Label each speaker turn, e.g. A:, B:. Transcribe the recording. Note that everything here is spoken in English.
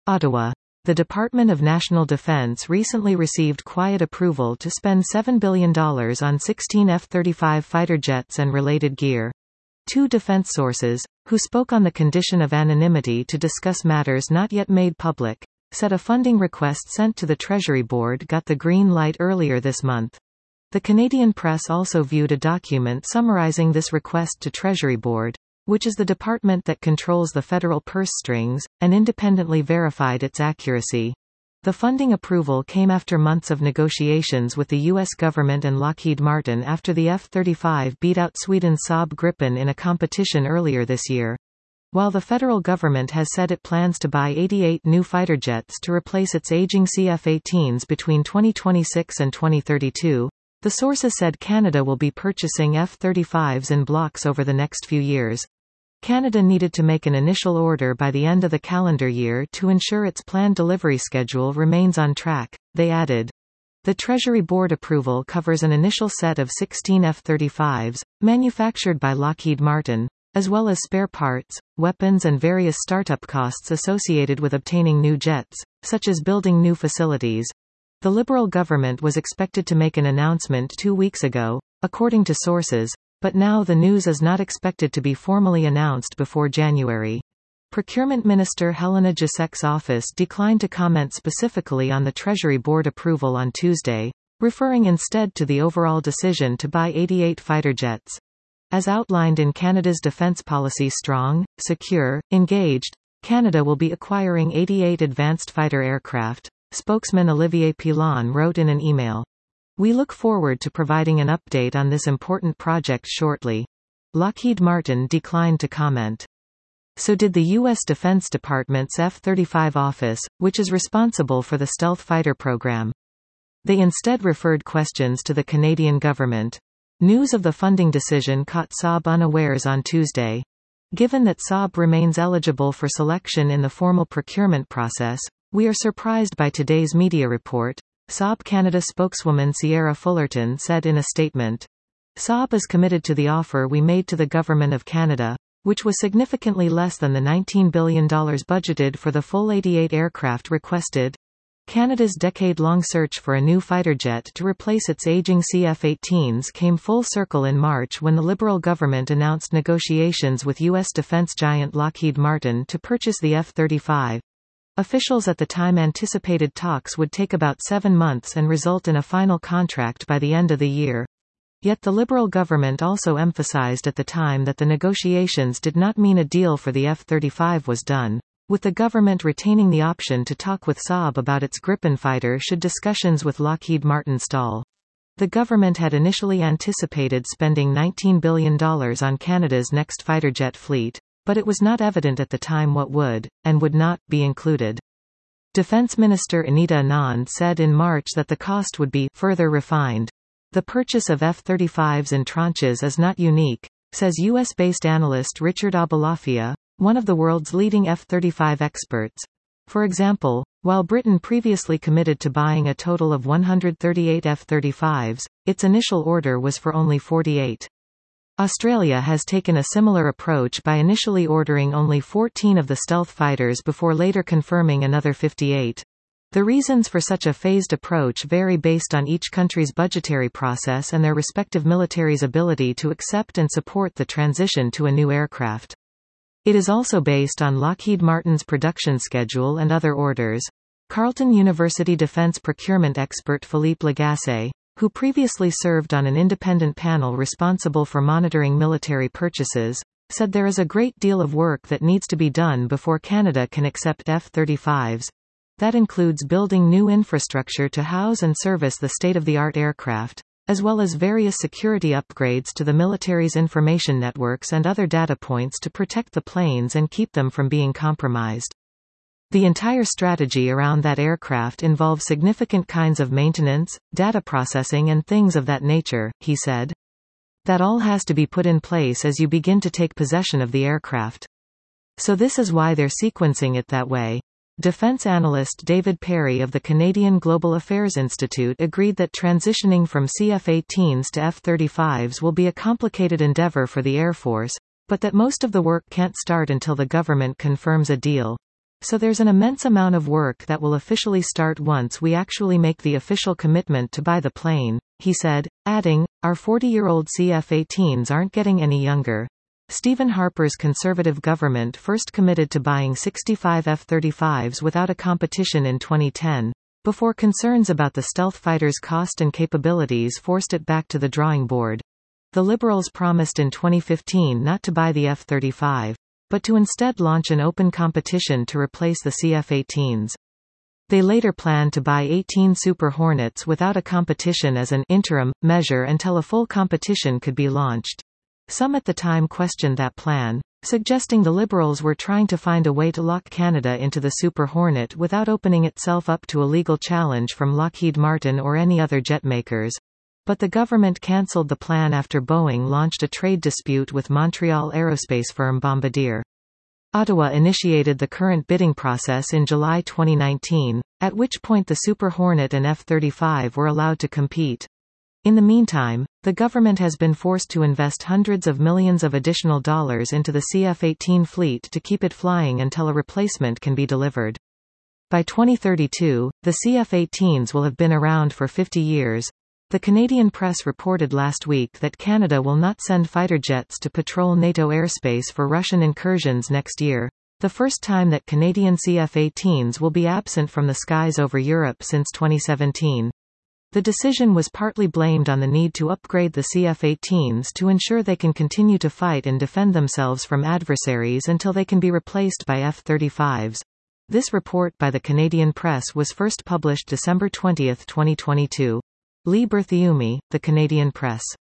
A: Ottawa. The Department of National Defence recently received quiet approval to spend $7 billion on 16 F-35 fighter jets and related gear. Two defense sources, who spoke on the condition of anonymity to discuss matters not yet made public, said a funding request sent to the Treasury Board got the green light earlier this month. The Canadian press also viewed a document summarizing this request to Treasury Board, which is the department that controls the federal purse strings, and independently verified its accuracy. The funding approval came after months of negotiations with the U.S. government and Lockheed Martin after the F-35 beat out Sweden's Saab Gripen in a competition earlier this year. While the federal government has said it plans to buy 88 new fighter jets to replace its aging CF-18s between 2026 and 2032, the sources said Canada will be purchasing F-35s in blocks over the next few years. Canada needed to make an initial order by the end of the calendar year to ensure its planned delivery schedule remains on track, they added. The Treasury Board approval covers an initial set of 16 F-35s, manufactured by Lockheed Martin, as well as spare parts, weapons and various startup costs associated with obtaining new jets, such as building new facilities. The Liberal government was expected to make an announcement 2 weeks ago, according to sources, but now the news is not expected to be formally announced before January. Procurement Minister Helena Jasek's office declined to comment specifically on the Treasury Board approval on Tuesday, referring instead to the overall decision to buy 88 fighter jets. As outlined in Canada's defence policy Strong, Secure, Engaged, Canada will be acquiring 88 advanced fighter aircraft, spokesman Olivier Pilon wrote in an email. We look forward to providing an update on this important project shortly. Lockheed Martin declined to comment. So did the U.S. Defense Department's F-35 office, which is responsible for the stealth fighter program. They instead referred questions to the Canadian government. News of the funding decision caught Saab unawares on Tuesday. Given that Saab remains eligible for selection in the formal procurement process, we are surprised by today's media report, Saab Canada spokeswoman Sierra Fullerton said in a statement. Saab is committed to the offer we made to the Government of Canada, which was significantly less than the $19 billion budgeted for the full 88 aircraft requested. Canada's decade-long search for a new fighter jet to replace its aging CF-18s came full circle in March when the Liberal government announced negotiations with U.S. defense giant Lockheed Martin to purchase the F-35. Officials at the time anticipated talks would take about 7 months and result in a final contract by the end of the year. Yet the Liberal government also emphasized at the time that the negotiations did not mean a deal for the F-35 was done, with the government retaining the option to talk with Saab about its Gripen fighter should discussions with Lockheed Martin stall. The government had initially anticipated spending $19 billion on Canada's next fighter jet fleet, but it was not evident at the time what would, and would not, be included. Defense Minister Anita Anand said in March that the cost would be further refined. The purchase of F-35s in tranches is not unique, says US-based analyst Richard Aboulafia, one of the world's leading F-35 experts. For example, while Britain previously committed to buying a total of 138 F-35s, its initial order was for only 48. Australia has taken a similar approach by initially ordering only 14 of the stealth fighters before later confirming another 58. The reasons for such a phased approach vary based on each country's budgetary process and their respective military's ability to accept and support the transition to a new aircraft. It is also based on Lockheed Martin's production schedule and other orders. Carleton University defense procurement expert Philippe Lagacé, who previously served on an independent panel responsible for monitoring military purchases, said there is a great deal of work that needs to be done before Canada can accept F-35s. That includes building new infrastructure to house and service the state-of-the-art aircraft, as well as various security upgrades to the military's information networks and other data points to protect the planes and keep them from being compromised. The entire strategy around that aircraft involves significant kinds of maintenance, data processing and things of that nature, he said. That all has to be put in place as you begin to take possession of the aircraft. So this is why they're sequencing it that way. Defense analyst David Perry of the Canadian Global Affairs Institute agreed that transitioning from CF-18s to F-35s will be a complicated endeavor for the Air Force, but that most of the work can't start until the government confirms a deal. So there's an immense amount of work that will officially start once we actually make the official commitment to buy the plane, he said, adding, our 40-year-old CF-18s aren't getting any younger. Stephen Harper's Conservative government first committed to buying 65 F-35s without a competition in 2010, before concerns about the stealth fighter's cost and capabilities forced it back to the drawing board. The Liberals promised in 2015 not to buy the F-35, but to instead launch an open competition to replace the CF-18s. They later planned to buy 18 Super Hornets without a competition as an interim measure until a full competition could be launched. Some at the time questioned that plan, suggesting the Liberals were trying to find a way to lock Canada into the Super Hornet without opening itself up to a legal challenge from Lockheed Martin or any other jet makers. But the government cancelled the plan after Boeing launched a trade dispute with Montreal aerospace firm Bombardier. Ottawa initiated the current bidding process in July 2019, at which point the Super Hornet and F-35 were allowed to compete. In the meantime, the government has been forced to invest hundreds of millions of additional dollars into the CF-18 fleet to keep it flying until a replacement can be delivered. By 2032, the CF-18s will have been around for 50 years. The Canadian press reported last week that Canada will not send fighter jets to patrol NATO airspace for Russian incursions next year, the first time that Canadian CF-18s will be absent from the skies over Europe since 2017. The decision was partly blamed on the need to upgrade the CF-18s to ensure they can continue to fight and defend themselves from adversaries until they can be replaced by F-35s. This report by the Canadian press was first published December 20, 2022. Lee Berthiaume, The Canadian Press.